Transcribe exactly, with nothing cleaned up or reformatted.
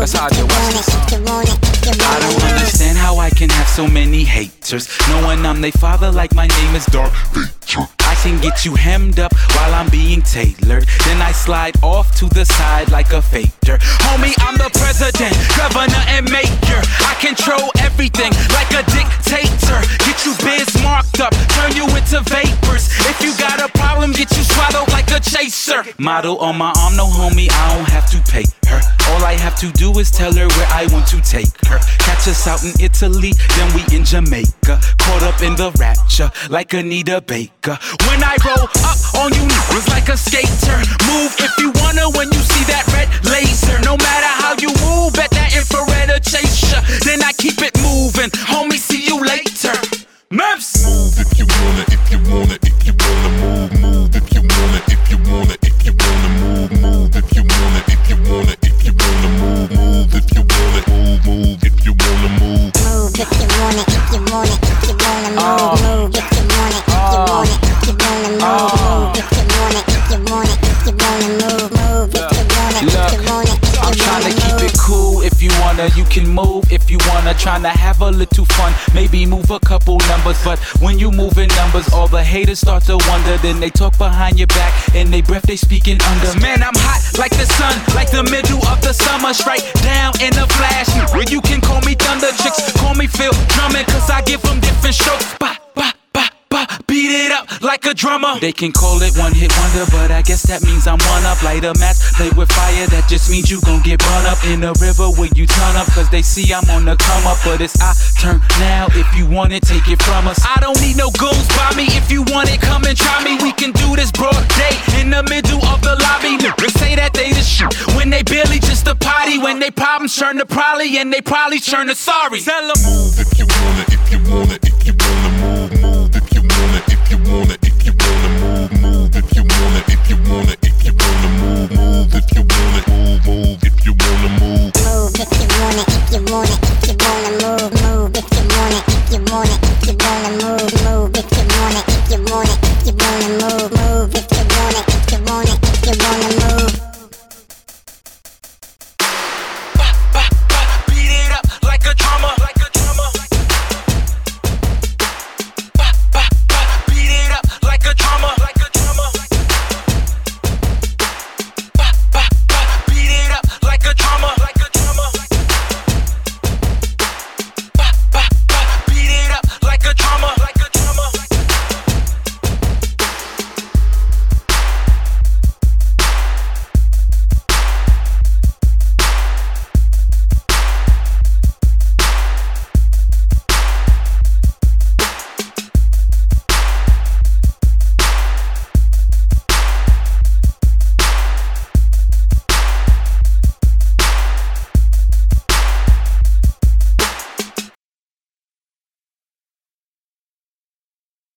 That's how I do. I don't understand how I can have so many haters, knowing I'm they father like my name is Darth Vader. I can get you hemmed up while I'm being tailored, then I slide off to the side like a fader. Homie, I'm the president, governor, and mayor. I control everything like a dictator. Get you biz marked up, turn you into vapors. If you got a problem, get you swallowed like a chaser. Model on my arm, no homie, I don't have to pay her. All I have to do is tell her where I want to take her. Catch us out in Italy, then we in Jamaica. Caught up in the rapture like Anita Baker. When I roll up on you niggas like a skater. Move if you wanna when you see that red laser. No matter how you move, bet that infrared will chase ya. Then I keep it moving, homie, see you later. Memphis. Move if you wanna, if you wanna, if you wanna move, move if you wanna, if you wanna, if you wanna move, move if you wanna, if you wanna, if you wanna move, move if you wanna, move, move if you wanna move. Move if you wanna, if you wanna, if you wanna move, move if you wanna, if you wanna, if you wanna move, move if you wanna, if you wanna, if you wanna move, move if you wanna, if you wanna, if you wanna. I'm tryna keep it cool. If you wanna, you can move. If you wanna, tryna have a little fun. Maybe move a couple numbers, but when you move in numbers, all the haters start to wonder. Then they talk behind your back, and they breath they speaking under. Man, I'm hot like the sun, like the middle of the summer, straight down in a flash. Where you can call me Thunder, chicks call me Phil Drummond, cause I give them different strokes. Bah, bah, bah, bah, beat it up like a drummer. They can call it one hit wonder, but I guess that means I'm one up. Light a match, play with fire, that just means you gon' get burned up in the river where you turn up, cause they see I'm on the come up. But it's our turn now, if you want it, take it from us. I don't need no goons by me, if you want it, come and try me. We can do this broad day, in the middle of the lobby. Niggas say that they the shit, when they barely just a potty. When they problems turn to probably, and they probably turn to sorry. Tell them. Move if you wanna, if you wanna, if